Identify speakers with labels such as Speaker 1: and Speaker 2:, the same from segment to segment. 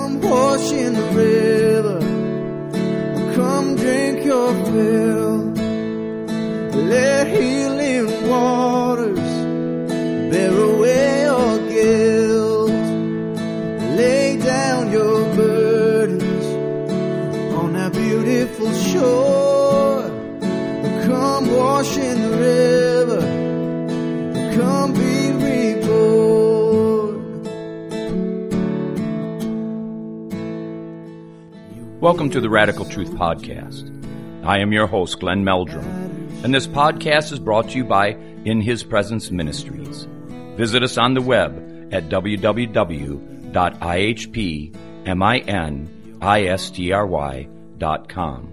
Speaker 1: Come wash in the river, come drink your fill. Let healing waters bear away your guilt. Lay down your burdens on that beautiful shore. Come wash in the river, come be reborn.
Speaker 2: Welcome to the Radical Truth Podcast. I am your host, Glenn Meldrum, and this podcast is brought to you by In His Presence Ministries. Visit us on the web at www.ihpministry.com.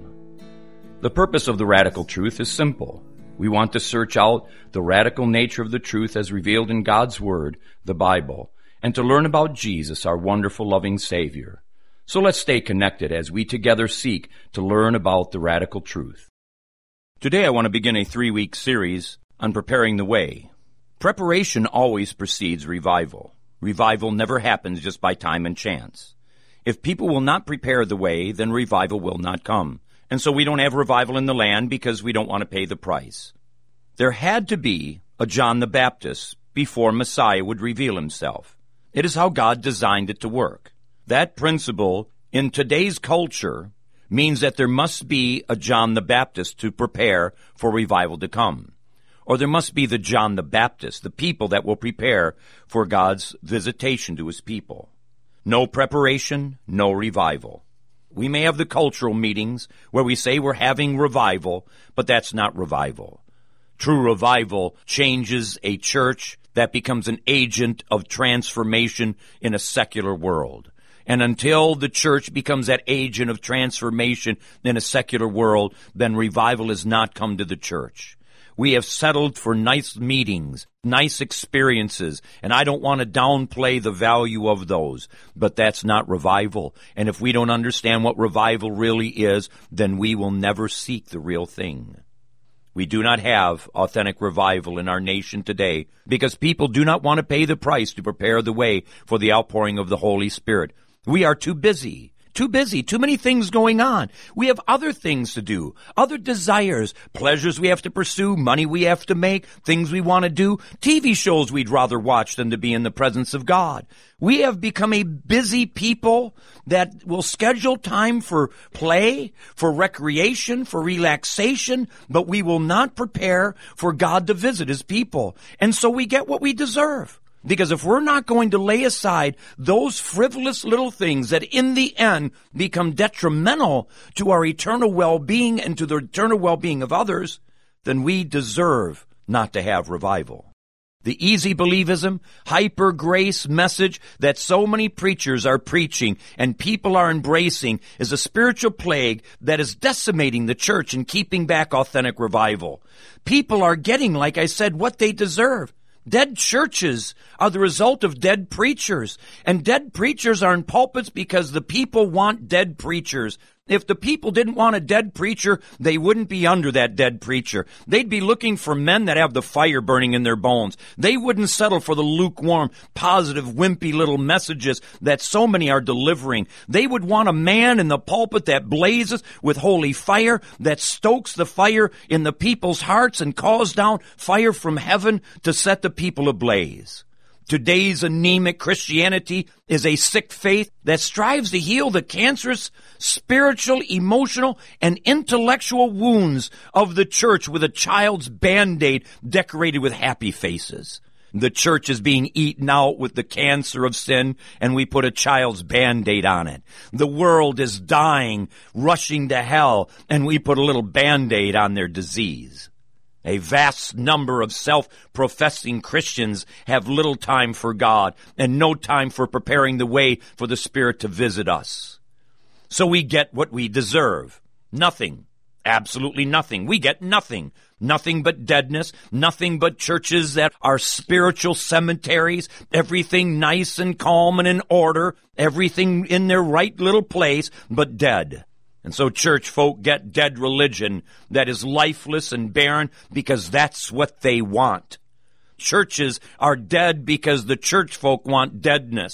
Speaker 2: The purpose of the Radical Truth is simple. We want to search out the radical nature of the truth as revealed in God's Word, the Bible, and to learn about Jesus, our wonderful, loving Savior. So let's stay connected as we together seek to learn about the radical truth. Today I want to begin a 3-week series on preparing the way. Preparation always precedes revival. Revival never happens just by time and chance. If people will not prepare the way, then revival will not come. And so we don't have revival in the land because we don't want to pay the price. There had to be a John the Baptist before Messiah would reveal himself. It is how God designed it to work. That principle in today's culture means that there must be a John the Baptist to prepare for revival to come. Or there must be the John the Baptist, the people that will prepare for God's visitation to his people. No preparation, no revival. We may have the cultural meetings where we say we're having revival, but that's not revival. True revival changes a church that becomes an agent of transformation in a secular world. And until the church becomes that agent of transformation in a secular world, then revival has not come to the church. We have settled for nice meetings, nice experiences, and I don't want to downplay the value of those, but that's not revival. And if we don't understand what revival really is, then we will never seek the real thing. We do not have authentic revival in our nation today because people do not want to pay the price to prepare the way for the outpouring of the Holy Spirit. We are too busy, too many things going on. We have other things to do, other desires, pleasures we have to pursue, money we have to make, things we want to do, TV shows we'd rather watch than to be in the presence of God. We have become a busy people that will schedule time for play, for recreation, for relaxation, but we will not prepare for God to visit his people. And so we get what we deserve. Because if we're not going to lay aside those frivolous little things that in the end become detrimental to our eternal well-being and to the eternal well-being of others, then we deserve not to have revival. The easy believism, hyper grace message that so many preachers are preaching and people are embracing is a spiritual plague that is decimating the church and keeping back authentic revival. People are getting, like I said, what they deserve. Dead churches are the result of dead preachers, and dead preachers are in pulpits because the people want dead preachers. If the people didn't want a dead preacher, they wouldn't be under that dead preacher. They'd be looking for men that have the fire burning in their bones. They wouldn't settle for the lukewarm, positive, wimpy little messages that so many are delivering. They would want a man in the pulpit that blazes with holy fire, that stokes the fire in the people's hearts and calls down fire from heaven to set the people ablaze. Today's anemic Christianity is a sick faith that strives to heal the cancerous, spiritual, emotional, and intellectual wounds of the church with a child's Band-Aid decorated with happy faces. The church is being eaten out with the cancer of sin, and we put a child's Band-Aid on it. The world is dying, rushing to hell, and we put a little Band-Aid on their disease. A vast number of self-professing Christians have little time for God and no time for preparing the way for the Spirit to visit us. So we get what we deserve. Nothing. Absolutely nothing. We get nothing. Nothing but deadness. Nothing but churches that are spiritual cemeteries. Everything nice and calm and in order. Everything in their right little place, but dead. And so church folk get dead religion that is lifeless and barren because that's what they want. Churches are dead because the church folk want deadness.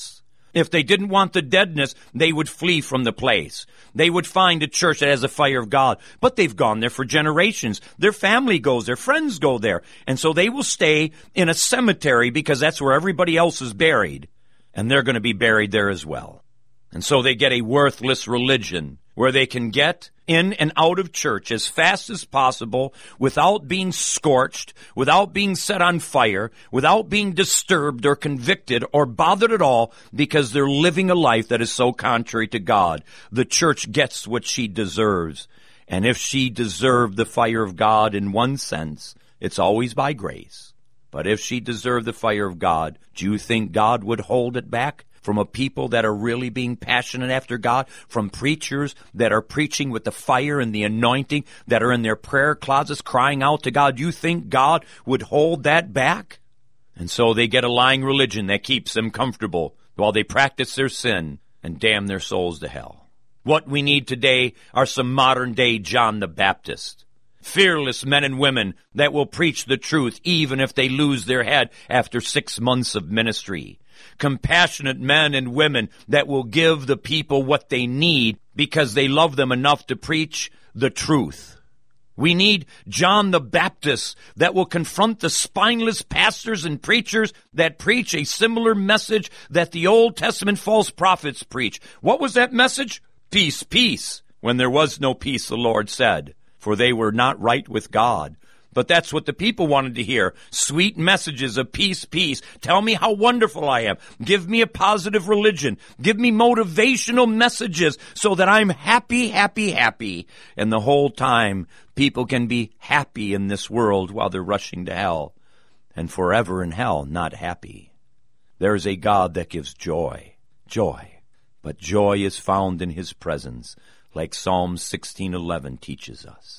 Speaker 2: If they didn't want the deadness, they would flee from the place. They would find a church that has the fire of God. But they've gone there for generations. Their family goes there. Friends go there. And so they will stay in a cemetery because that's where everybody else is buried. And they're going to be buried there as well. And so they get a worthless religion where they can get in and out of church as fast as possible without being scorched, without being set on fire, without being disturbed or convicted or bothered at all because they're living a life that is so contrary to God. The church gets what she deserves. And if she deserved the fire of God in one sense, it's always by grace. But if she deserved the fire of God, do you think God would hold it back from a people that are really being passionate after God, from preachers that are preaching with the fire and the anointing, that are in their prayer closets crying out to God? You think God would hold that back? And so they get a lying religion that keeps them comfortable while they practice their sin and damn their souls to hell. What we need today are some modern-day John the Baptist. Fearless men and women that will preach the truth even if they lose their head after 6 months of ministry. Compassionate men and women that will give the people what they need because they love them enough to preach the truth. We need John the Baptist that will confront the spineless pastors and preachers that preach a similar message that the Old Testament false prophets preach. What was that message? Peace, peace. When there was no peace, the Lord said, for they were not right with God. But that's what the people wanted to hear. Sweet messages of peace, peace. Tell me how wonderful I am. Give me a positive religion. Give me motivational messages so that I'm happy, happy, happy. And the whole time, people can be happy in this world while they're rushing to hell. And forever in hell, not happy. There is a God that gives joy. Joy. But joy is found in His presence, like Psalm 16:11 teaches us.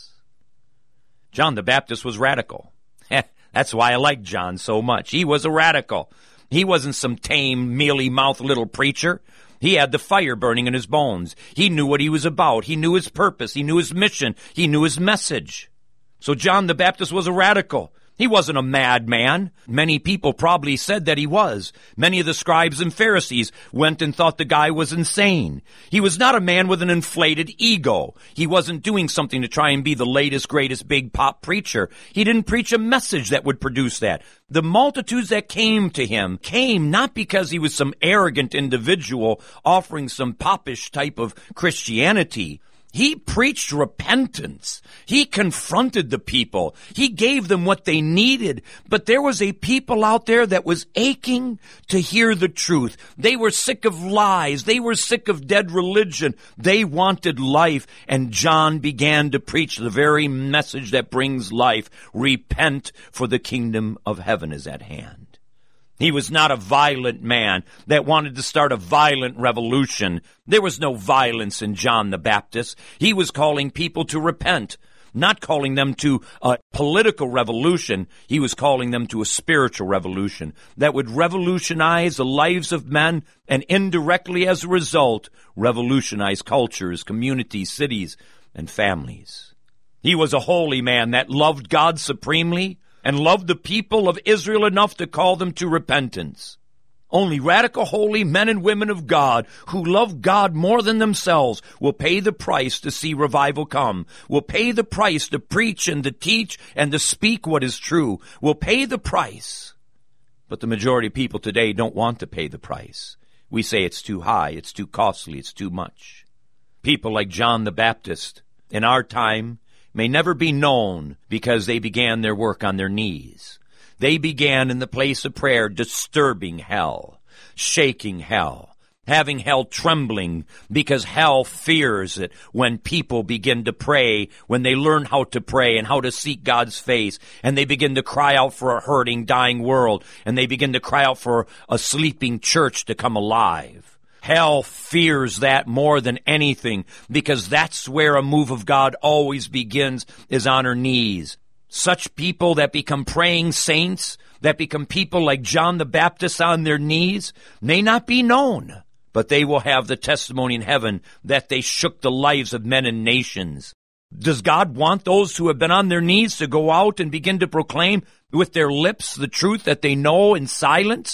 Speaker 2: John the Baptist was radical. That's why I like John so much. He was a radical. He wasn't some tame, mealy-mouthed little preacher. He had the fire burning in his bones. He knew what he was about. He knew his purpose. He knew his mission. He knew his message. So John the Baptist was a radical. He wasn't a madman. Many people probably said that he was. Many of the scribes and Pharisees went and thought the guy was insane. He was not a man with an inflated ego. He wasn't doing something to try and be the latest, greatest big pop preacher. He didn't preach a message that would produce that. The multitudes that came to him came not because he was some arrogant individual offering some popish type of Christianity. He preached repentance. He confronted the people. He gave them what they needed. But there was a people out there that was aching to hear the truth. They were sick of lies. They were sick of dead religion. They wanted life. And John began to preach the very message that brings life. Repent, for the kingdom of heaven is at hand. He was not a violent man that wanted to start a violent revolution. There was no violence in John the Baptist. He was calling people to repent, not calling them to a political revolution. He was calling them to a spiritual revolution that would revolutionize the lives of men and indirectly, as a result, revolutionize cultures, communities, cities, and families. He was a holy man that loved God supremely and loved the people of Israel enough to call them to repentance. Only radical, holy men and women of God who love God more than themselves will pay the price to see revival come, will pay the price to preach and to teach and to speak what is true, will pay the price. But the majority of people today don't want to pay the price. We say it's too high, it's too costly, it's too much. People like John the Baptist in our time may never be known because they began their work on their knees. They began in the place of prayer, disturbing hell, shaking hell, having hell trembling because hell fears it when people begin to pray, when they learn how to pray and how to seek God's face, and they begin to cry out for a hurting, dying world, and they begin to cry out for a sleeping church to come alive. Hell fears that more than anything because that's where a move of God always begins, is on her knees. Such people that become praying saints, that become people like John the Baptist on their knees, may not be known, but they will have the testimony in heaven that they shook the lives of men and nations. Does God want those who have been on their knees to go out and begin to proclaim with their lips the truth that they know in silence?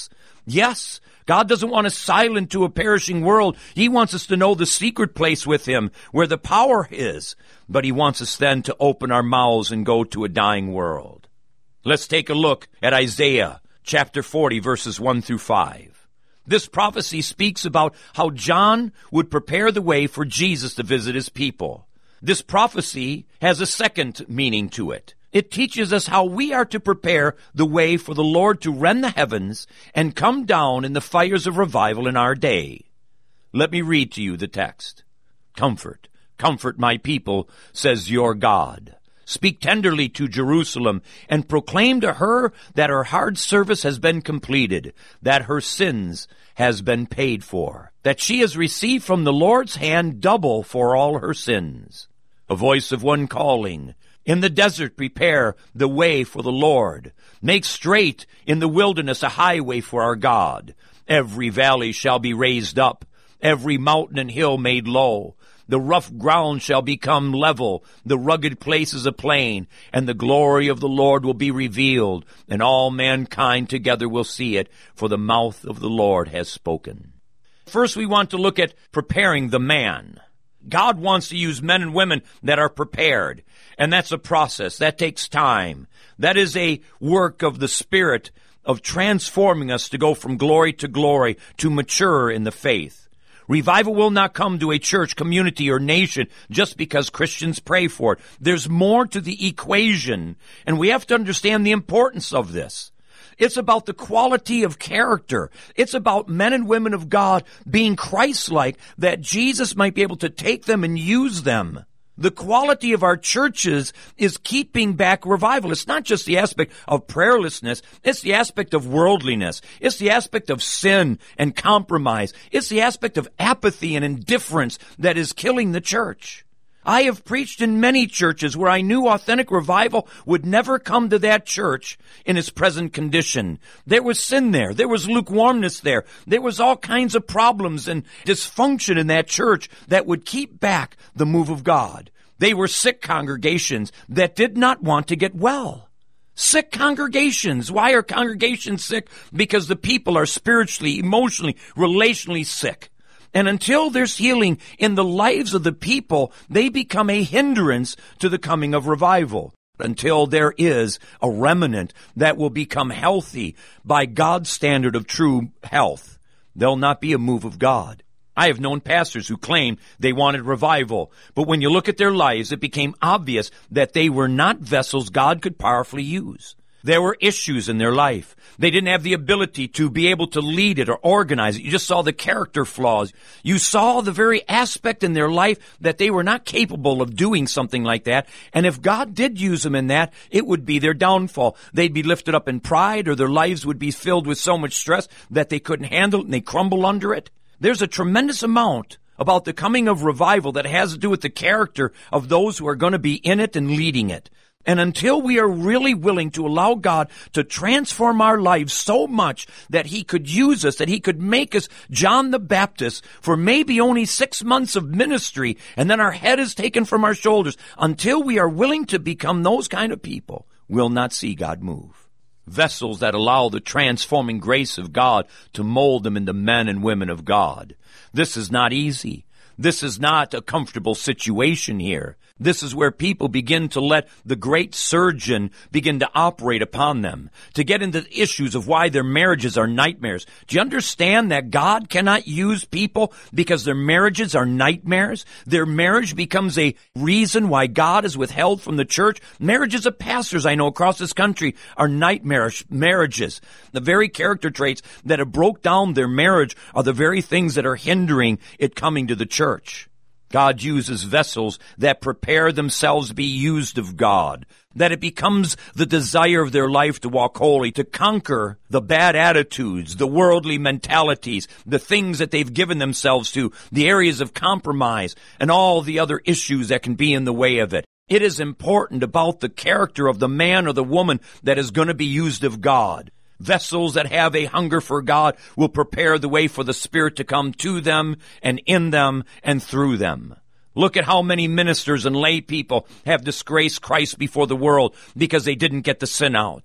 Speaker 2: Yes, God doesn't want us silent to a perishing world. He wants us to know the secret place with Him, where the power is. But He wants us then to open our mouths and go to a dying world. Let's take a look at Isaiah chapter 40, verses 1 through 5. This prophecy speaks about how John would prepare the way for Jesus to visit His people. This prophecy has a second meaning to it. It teaches us how we are to prepare the way for the Lord to rend the heavens and come down in the fires of revival in our day. Let me read to you the text. Comfort, comfort my people, says your God. Speak tenderly to Jerusalem and proclaim to her that her hard service has been completed, that her sins has been paid for, that she has received from the Lord's hand double for all her sins. A voice of one calling, in the desert prepare the way for the Lord. Make straight in the wilderness a highway for our God. Every valley shall be raised up, every mountain and hill made low. The rough ground shall become level, the rugged places a plain, and the glory of the Lord will be revealed, and all mankind together will see it, for the mouth of the Lord has spoken. First, we want to look at preparing the man. God wants to use men and women that are prepared, and that's a process. That takes time. That is a work of the Spirit of transforming us to go from glory to glory, to mature in the faith. Revival will not come to a church, community, or nation just because Christians pray for it. There's more to the equation, and we have to understand the importance of this. It's about the quality of character. It's about men and women of God being Christ-like, that Jesus might be able to take them and use them. The quality of our churches is keeping back revival. It's not just the aspect of prayerlessness. It's the aspect of worldliness. It's the aspect of sin and compromise. It's the aspect of apathy and indifference that is killing the church. I have preached in many churches where I knew authentic revival would never come to that church in its present condition. There was sin there. There was lukewarmness there. There was all kinds of problems and dysfunction in that church that would keep back the move of God. They were sick congregations that did not want to get well. Sick congregations. Why are congregations sick? Because the people are spiritually, emotionally, relationally sick. And until there's healing in the lives of the people, they become a hindrance to the coming of revival. Until there is a remnant that will become healthy by God's standard of true health, there'll not be a move of God. I have known pastors who claimed they wanted revival, but when you look at their lives, it became obvious that they were not vessels God could powerfully use. There were issues in their life. They didn't have the ability to be able to lead it or organize it. You just saw the character flaws. You saw the very aspect in their life that they were not capable of doing something like that. And if God did use them in that, it would be their downfall. They'd be lifted up in pride, or their lives would be filled with so much stress that they couldn't handle it and they crumble under it. There's a tremendous amount about the coming of revival that has to do with the character of those who are going to be in it and leading it. And until we are really willing to allow God to transform our lives so much that He could use us, that He could make us John the Baptist for maybe only 6 months of ministry, and then our head is taken from our shoulders, until we are willing to become those kind of people, we'll not see God move. Vessels that allow the transforming grace of God to mold them into men and women of God. This is not easy. This is not a comfortable situation here. This is where people begin to let the great surgeon begin to operate upon them, to get into the issues of why their marriages are nightmares. Do you understand that God cannot use people because their marriages are nightmares? Their marriage becomes a reason why God is withheld from the church. Marriages of pastors I know across this country are nightmarish marriages. The very character traits that have broke down their marriage are the very things that are hindering it coming to the church. God uses vessels that prepare themselves to be used of God, that it becomes the desire of their life to walk holy, to conquer the bad attitudes, the worldly mentalities, the things that they've given themselves to, the areas of compromise, and all the other issues that can be in the way of it. It is important about the character of the man or the woman that is going to be used of God. Vessels that have a hunger for God will prepare the way for the Spirit to come to them and in them and through them. Look at how many ministers and lay people have disgraced Christ before the world because they didn't get the sin out.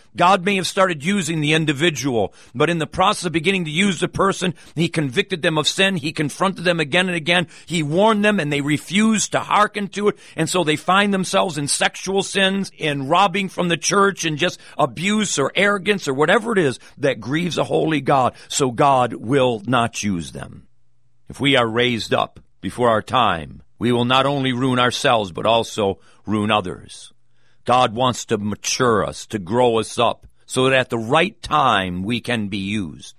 Speaker 2: God may have started using the individual, but in the process of beginning to use the person, he convicted them of sin. He confronted them again and again. He warned them, and they refused to hearken to it. And so they find themselves in sexual sins, in robbing from the church, and just abuse or arrogance or whatever it is that grieves a holy God. So God will not use them. If we are raised up before our time, we will not only ruin ourselves, but also ruin others. God wants to mature us, to grow us up, so that at the right time we can be used.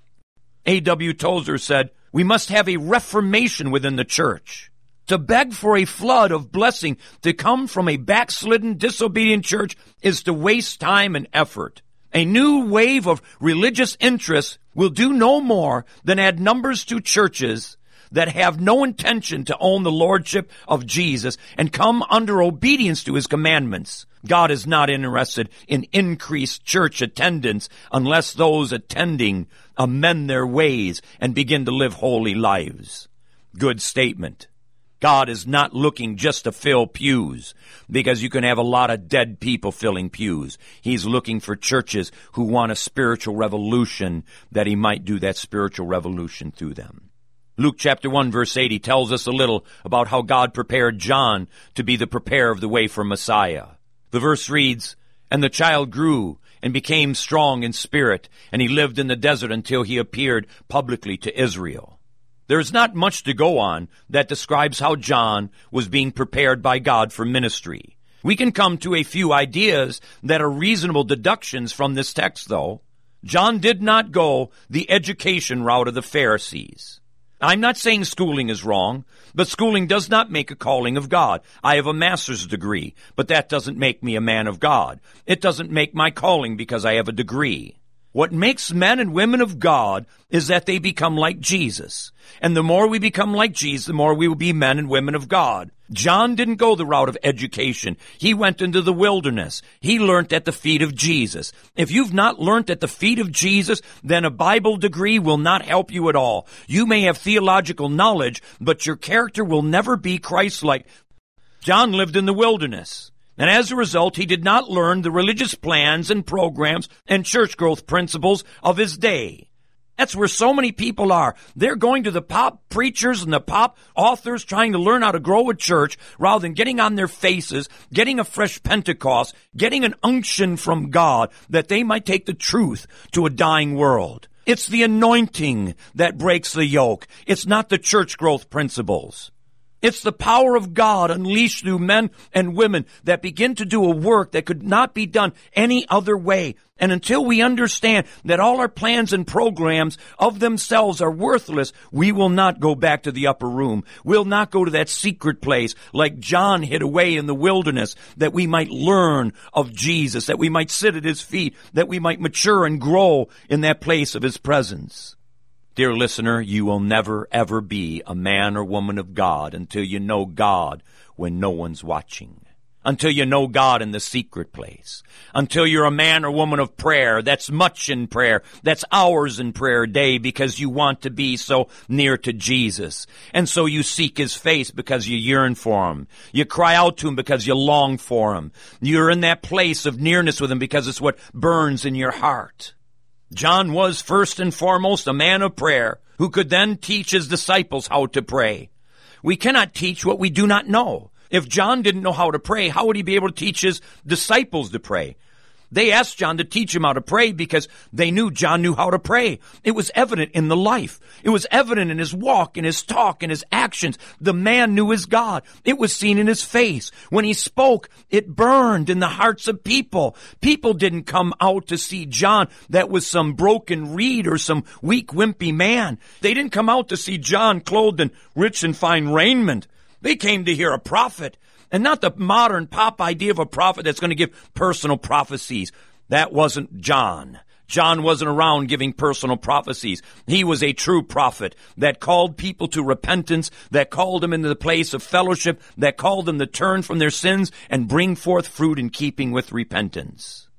Speaker 2: A.W. Tozer said, we must have a reformation within the church. To beg for a flood of blessing to come from a backslidden, disobedient church is to waste time and effort. A new wave of religious interest will do no more than add numbers to churches that have no intention to own the lordship of Jesus and come under obedience to his commandments. God is not interested in increased church attendance unless those attending amend their ways and begin to live holy lives. Good statement. God is not looking just to fill pews, because you can have a lot of dead people filling pews. He's looking for churches who want a spiritual revolution, that he might do that spiritual revolution through them. Luke chapter 1 verse 80 tells us a little about how God prepared John to be the preparer of the way for Messiah. The verse reads, "And the child grew and became strong in spirit, and he lived in the desert until he appeared publicly to Israel." There's not much to go on that describes how John was being prepared by God for ministry. We can come to a few ideas that are reasonable deductions from this text, though. John did not go the education route of the Pharisees. I'm not saying schooling is wrong, but schooling does not make a calling of God. I have a master's degree, but that doesn't make me a man of God. It doesn't make my calling because I have a degree. What makes men and women of God is that they become like Jesus. And the more we become like Jesus, the more we will be men and women of God. John didn't go the route of education. He went into the wilderness. He learned at the feet of Jesus. If you've not learned at the feet of Jesus, then a Bible degree will not help you at all. You may have theological knowledge, but your character will never be Christ-like. John lived in the wilderness. And as a result, he did not learn the religious plans and programs and church growth principles of his day. That's where so many people are. They're going to the pop preachers and the pop authors trying to learn how to grow a church rather than getting on their faces, getting a fresh Pentecost, getting an unction from God that they might take the truth to a dying world. It's the anointing that breaks the yoke. It's not the church growth principles. It's the power of God unleashed through men and women that begin to do a work that could not be done any other way. And until we understand that all our plans and programs of themselves are worthless, we will not go back to the upper room. We'll not go to that secret place like John hid away in the wilderness, that we might learn of Jesus, that we might sit at his feet, that we might mature and grow in that place of his presence. Dear listener, you will never, ever be a man or woman of God until you know God when no one's watching. Until you know God in the secret place. Until you're a man or woman of prayer. That's much in prayer. That's hours in prayer a day, because you want to be so near to Jesus. And so you seek his face because you yearn for him. You cry out to him because you long for him. You're in that place of nearness with him because it's what burns in your heart. John was first and foremost a man of prayer who could then teach his disciples how to pray. We cannot teach what we do not know. If John didn't know how to pray, how would he be able to teach his disciples to pray? They asked John to teach him how to pray because they knew John knew how to pray. It was evident in the life. It was evident in his walk, in his talk, in his actions. The man knew his God. It was seen in his face. When he spoke, it burned in the hearts of people. People didn't come out to see John that was some broken reed or some weak, wimpy man. They didn't come out to see John clothed in rich and fine raiment. They came to hear a prophet. And not the modern pop idea of a prophet that's going to give personal prophecies. That wasn't John. John wasn't around giving personal prophecies. He was a true prophet that called people to repentance, that called them into the place of fellowship, that called them to turn from their sins and bring forth fruit in keeping with repentance.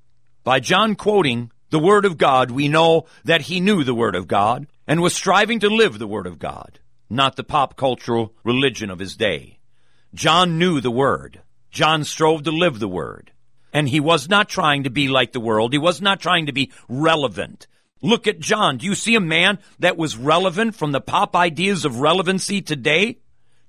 Speaker 2: By John quoting the Word of God, we know that he knew the Word of God and was striving to live the Word of God, not the pop cultural religion of his day. John knew the Word. John strove to live the Word. And he was not trying to be like the world. He was not trying to be relevant. Look at John. Do you see a man that was relevant from the pop ideas of relevancy today?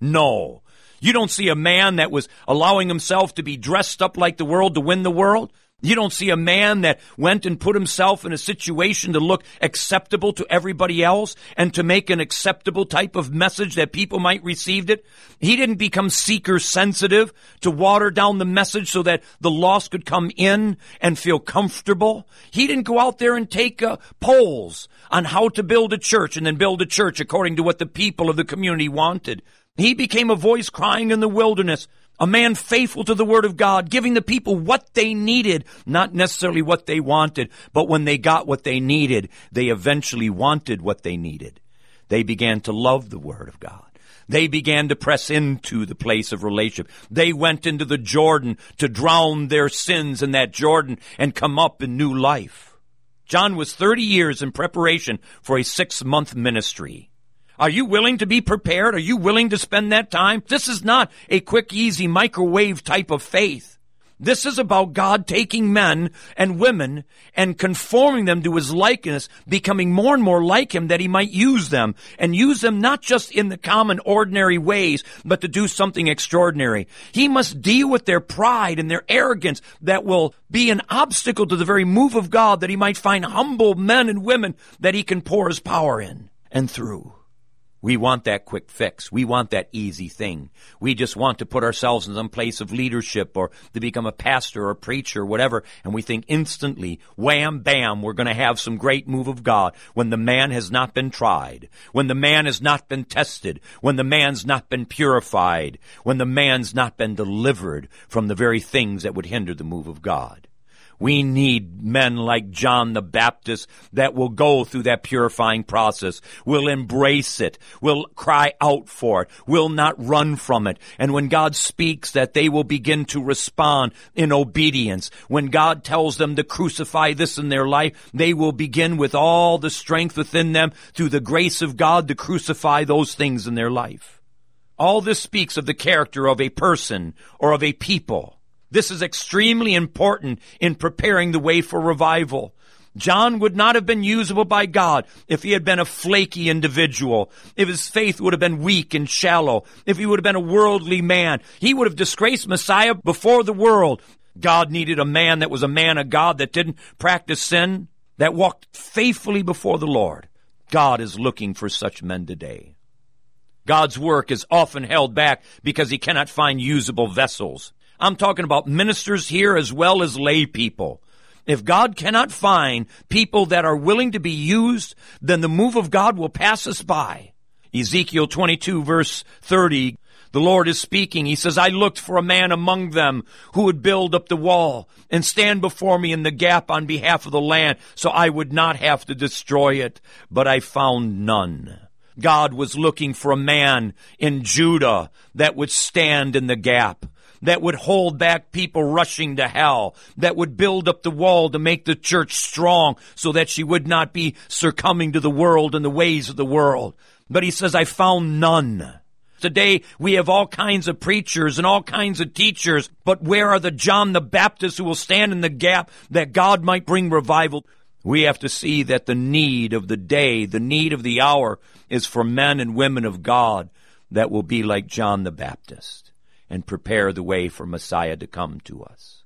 Speaker 2: No. You don't see a man that was allowing himself to be dressed up like the world to win the world. You don't see a man that went and put himself in a situation to look acceptable to everybody else and to make an acceptable type of message that people might receive it. He didn't become seeker sensitive to water down the message so that the lost could come in and feel comfortable. He didn't go out there and take polls on how to build a church and then build a church according to what the people of the community wanted. He became a voice crying in the wilderness, a man faithful to the Word of God, giving the people what they needed, not necessarily what they wanted, but when they got what they needed, they eventually wanted what they needed. They began to love the Word of God. They began to press into the place of relationship. They went into the Jordan to drown their sins in that Jordan and come up in new life. John was 30 years in preparation for a 6-month ministry. Are you willing to be prepared? Are you willing to spend that time? This is not a quick, easy microwave type of faith. This is about God taking men and women and conforming them to his likeness, becoming more and more like him that he might use them, and use them not just in the common ordinary ways, but to do something extraordinary. He must deal with their pride and their arrogance that will be an obstacle to the very move of God, that he might find humble men and women that he can pour his power in and through. We want that quick fix. We want that easy thing. We just want to put ourselves in some place of leadership or to become a pastor or a preacher or whatever, and we think instantly, wham, bam, we're going to have some great move of God when the man has not been tried, when the man has not been tested, when the man's not been purified, when the man's not been delivered from the very things that would hinder the move of God. We need men like John the Baptist that will go through that purifying process, will embrace it, will cry out for it, will not run from it. And when God speaks, that they will begin to respond in obedience. When God tells them to crucify this in their life, they will begin with all the strength within them through the grace of God to crucify those things in their life. All this speaks of the character of a person or of a people. This is extremely important in preparing the way for revival. John would not have been usable by God if he had been a flaky individual, if his faith would have been weak and shallow, if he would have been a worldly man. He would have disgraced Messiah before the world. God needed a man that was a man of God, that didn't practice sin, that walked faithfully before the Lord. God is looking for such men today. God's work is often held back because he cannot find usable vessels. I'm talking about ministers here as well as lay people. If God cannot find people that are willing to be used, then the move of God will pass us by. Ezekiel 22 verse 30, the Lord is speaking. He says, I looked for a man among them who would build up the wall and stand before me in the gap on behalf of the land, so I would not have to destroy it, but I found none. God was looking for a man in Judah that would stand in the gap, that would hold back people rushing to hell, that would build up the wall to make the church strong so that she would not be succumbing to the world and the ways of the world. But he says, I found none. Today, we have all kinds of preachers and all kinds of teachers, but where are the John the Baptist who will stand in the gap that God might bring revival? We have to see that the need of the day, the need of the hour, is for men and women of God that will be like John the Baptist and prepare the way for Messiah to come to us.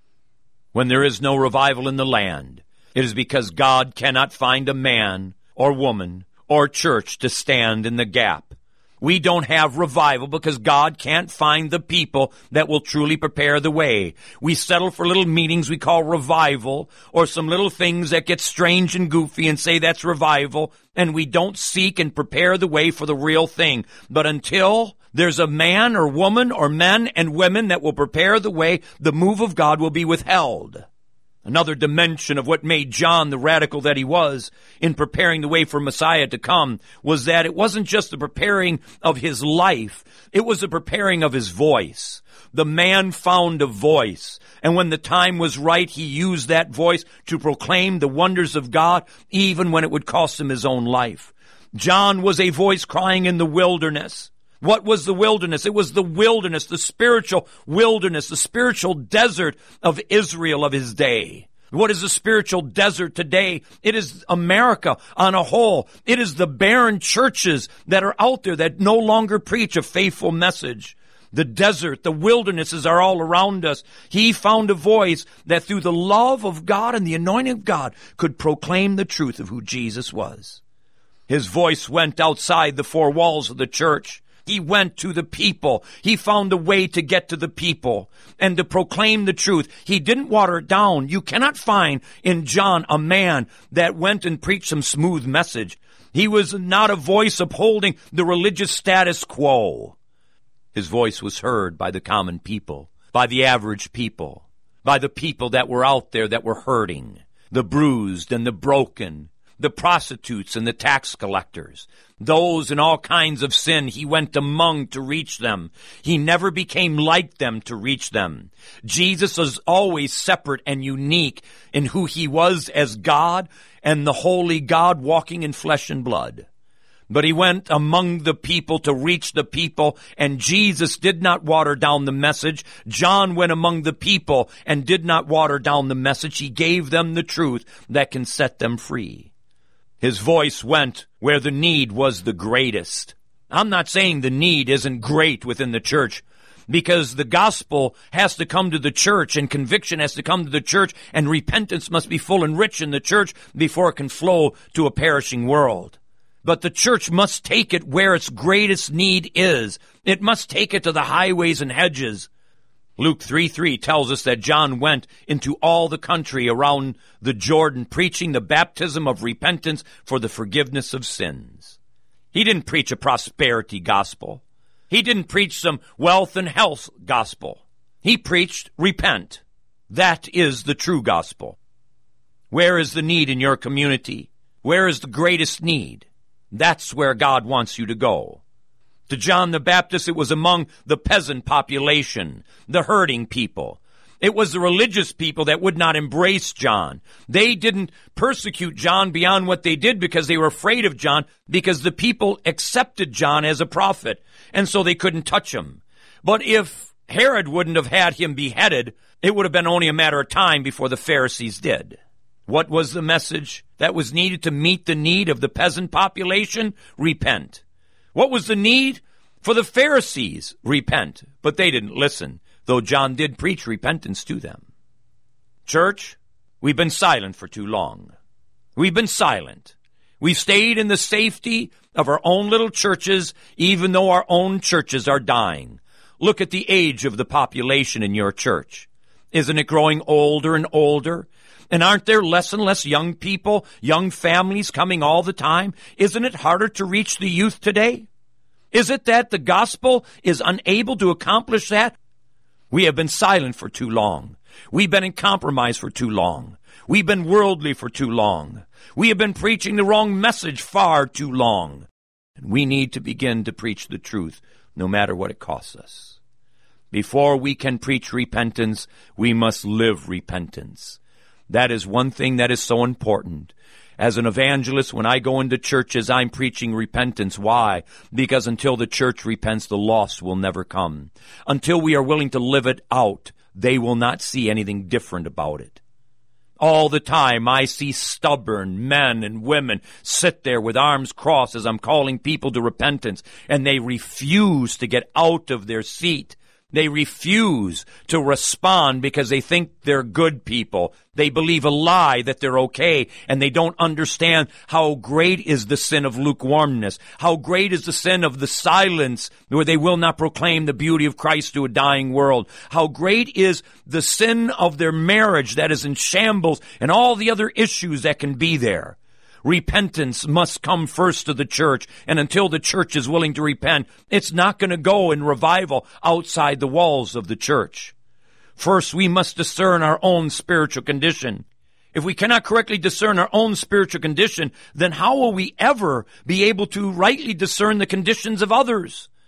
Speaker 2: When there is no revival in the land, it is because God cannot find a man or woman or church to stand in the gap. We don't have revival because God can't find the people that will truly prepare the way. We settle for little meetings we call revival, or some little things that get strange and goofy and say that's revival, and we don't seek and prepare the way for the real thing. But until there's a man or woman or men and women that will prepare the way, the move of God will be withheld. Another dimension of what made John the radical that he was in preparing the way for Messiah to come was that it wasn't just the preparing of his life, it was the preparing of his voice. The man found a voice, and when the time was right, he used that voice to proclaim the wonders of God, even when it would cost him his own life. John was a voice crying in the wilderness. What was the wilderness? It was the wilderness, the spiritual wilderness, the spiritual desert of Israel of his day. What is the spiritual desert today? It is America on a whole. It is the barren churches that are out there that no longer preach a faithful message. The desert, the wildernesses are all around us. He found a voice that through the love of God and the anointing of God could proclaim the truth of who Jesus was. His voice went outside the four walls of the church. He went to the people. He found a way to get to the people and to proclaim the truth. He didn't water it down. You cannot find in John a man that went and preached some smooth message. He was not a voice upholding the religious status quo. His voice was heard by the common people, by the average people, by the people that were out there that were hurting, the bruised and the broken, the prostitutes and the tax collectors, those in all kinds of sin. He went among to reach them. He never became like them to reach them. Jesus was always separate and unique in who he was as God and the holy God walking in flesh and blood. But he went among the people to reach the people, and Jesus did not water down the message. John went among the people and did not water down the message. He gave them the truth that can set them free. His voice went where the need was the greatest. I'm not saying the need isn't great within the church, because the gospel has to come to the church and conviction has to come to the church and repentance must be full and rich in the church before it can flow to a perishing world. But the church must take it where its greatest need is. It must take it to the highways and hedges. Luke 3:3 tells us that John went into all the country around the Jordan, preaching the baptism of repentance for the forgiveness of sins. He didn't preach a prosperity gospel. He didn't preach some wealth and health gospel. He preached repent. That is the true gospel. Where is the need in your community? Where is the greatest need? That's where God wants you to go. To John the Baptist, it was among the peasant population, the herding people. It was the religious people that would not embrace John. They didn't persecute John beyond what they did because they were afraid of John, because the people accepted John as a prophet, and so they couldn't touch him. But if Herod wouldn't have had him beheaded, it would have been only a matter of time before the Pharisees did. What was the message that was needed to meet the need of the peasant population? Repent. What was the need for the Pharisees? Repent. But they didn't listen, though John did preach repentance to them. Church, we've been silent for too long. We've been silent. We've stayed in the safety of our own little churches, even though our own churches are dying. Look at the age of the population in your church. Isn't it growing older and older? And aren't there less and less young people, young families coming all the time? Isn't it harder to reach the youth today? Is it that the gospel is unable to accomplish that? We have been silent for too long. We've been in compromise for too long. We've been worldly for too long. We have been preaching the wrong message far too long. And we need to begin to preach the truth, no matter what it costs us. Before we can preach repentance, we must live repentance. That is one thing that is so important. As an evangelist, when I go into churches, I'm preaching repentance. Why? Because until the church repents, the lost will never come. Until we are willing to live it out, they will not see anything different about it. All the time, I see stubborn men and women sit there with arms crossed as I'm calling people to repentance, and they refuse to get out of their seat. They refuse to respond because they think they're good people. They believe a lie that they're okay, and they don't understand how great is the sin of lukewarmness, how great is the sin of the silence where they will not proclaim the beauty of Christ to a dying world, how great is the sin of their marriage that is in shambles, and all the other issues that can be there. Repentance must come first to the church, and until the church is willing to repent, it's not going to go in revival outside the walls of the church. First, we must discern our own spiritual condition. If we cannot correctly discern our own spiritual condition, then how will we ever be able to rightly discern the conditions of others?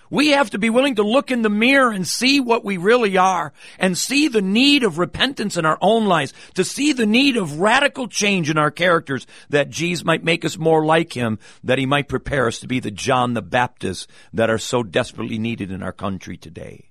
Speaker 2: We have to be willing to look in the mirror and see what we really are, and see the need of repentance in our own lives, to see the need of radical change in our characters, that Jesus might make us more like him, that he might prepare us to be the John the Baptist that are so desperately needed in our country today.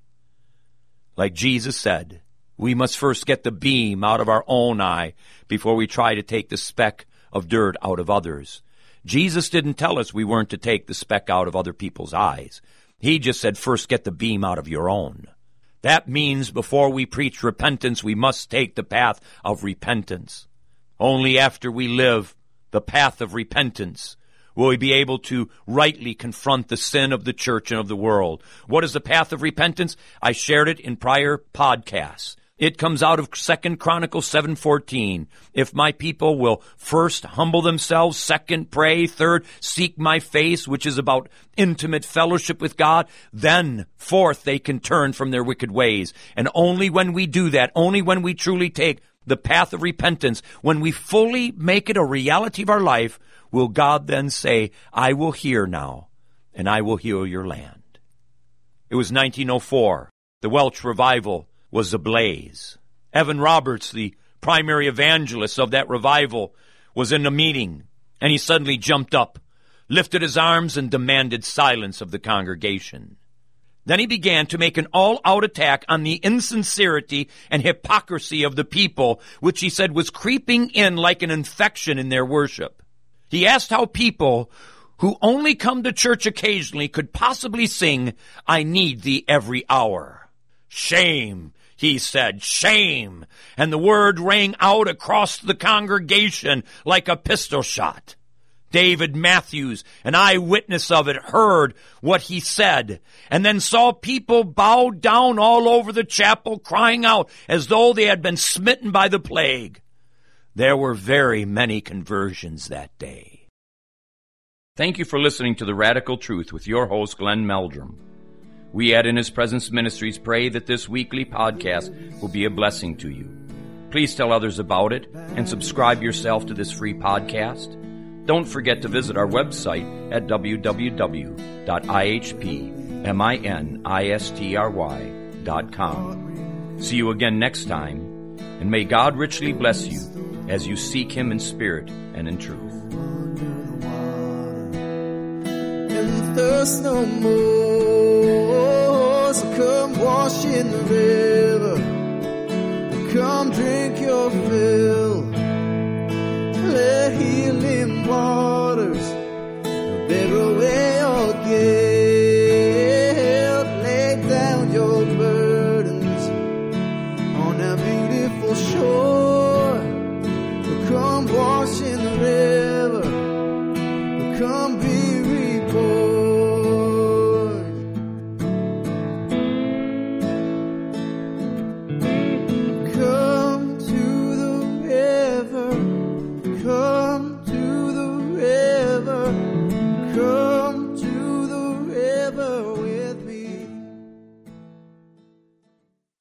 Speaker 2: Like Jesus said, we must first get the beam out of our own eye before we try to take the speck of dirt out of others. Jesus didn't tell us we weren't to take the speck out of other people's eyes. He just said, first get the beam out of your own. That means before we preach repentance, we must take the path of repentance. Only after we live the path of repentance will we be able to rightly confront the sin of the church and of the world. What is the path of repentance? I shared it in prior podcasts. It comes out of 2 Chronicles 7:14. If my people will first humble themselves, second pray, third seek my face, which is about intimate fellowship with God, then fourth they can turn from their wicked ways. And only when we do that, only when we truly take the path of repentance, when we fully make it a reality of our life, will God then say, I will hear now, and I will heal your land. It was 1904. The Welsh revival was ablaze. Evan Roberts, the primary evangelist of that revival, was in a meeting, and he suddenly jumped up, lifted his arms, and demanded silence of the congregation. Then he began to make an all-out attack on the insincerity and hypocrisy of the people, which he said was creeping in like an infection in their worship. He asked how people who only come to church occasionally could possibly sing, I need thee every hour. Shame, he said, shame. And the word rang out across the congregation like a pistol shot. David Matthews, an eyewitness of it, heard what he said, and then saw people bow down all over the chapel, crying out as though they had been smitten by the plague. There were very many conversions that day. Thank you for listening to The Radical Truth with your host, Glenn Meldrum. We at In His Presence Ministries pray that this weekly podcast will be a blessing to you. Please tell others about it and subscribe yourself to this free podcast. Don't forget to visit our website at www.ihpministry.com. See you again next time, and may God richly bless you as you seek Him in spirit and in truth.
Speaker 1: And thirst no more, so come wash in the river, come drink your fill, let healing water